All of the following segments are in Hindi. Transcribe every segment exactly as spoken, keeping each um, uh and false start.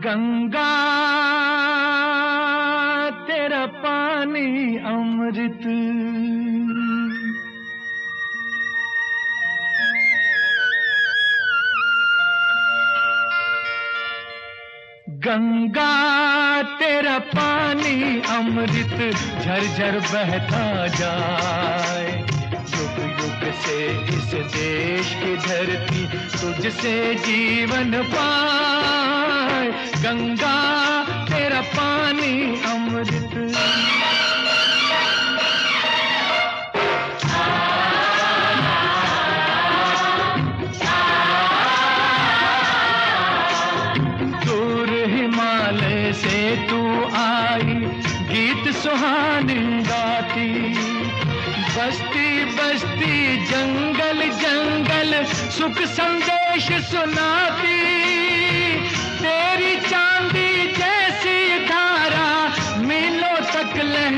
गंगा तेरा पानी अमृत, गंगा तेरा पानी अमृत झरझर बहता जाए। युग युग से इस देश की धरती तुझसे जीवन पाए। गंगा तेरा पानी अमृत। से तू आई गीत सुहानी गाती, बस्ती बस्ती जंगल जंगल सुख संदेश सुनाती। तेरी चांदी जैसी धारा मीलों तक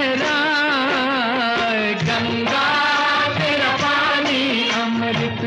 लहराए। गंगा तेरा पानी अमृत।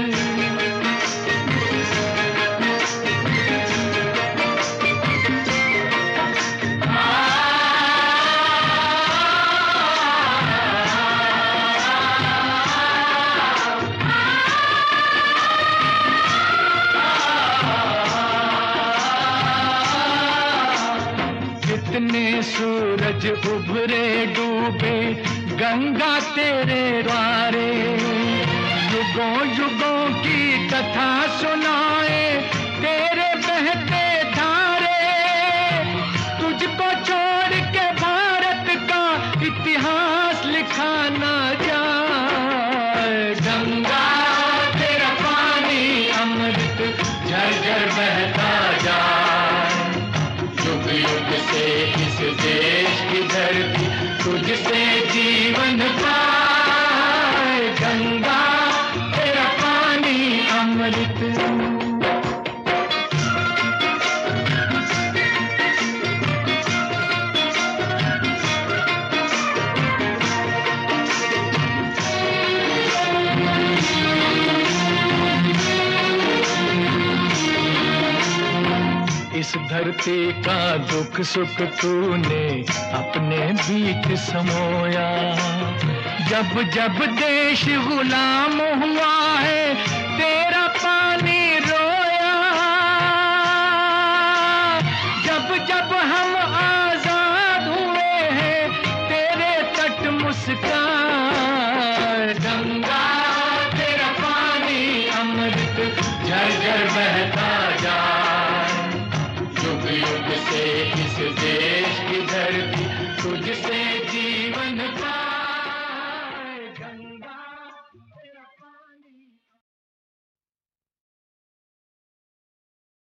कितने सूरज उभरे डूबे गंगा तेरे द्वारे। युगों युगों की कथा सुनाए तेरे बहते धारे। तुझको छोड़ के भारत का इतिहास लिखा ना जाए। गंगा तेरा पानी अमृत झरझर बहता जाए। युग युग से इस देश की धरती तुझसे जीवन पाए। गंगा तेरा पानी अमृत। इस धरती का दुख सुख तूने अपने बीच समोया। जब जब देश गुलाम हुआ है तेरा पानी रोया। जब जब हम आजाद हुए हैं तेरे तट मुस्कान। गंगा तेरा पानी अमृत झरझर बहता जा।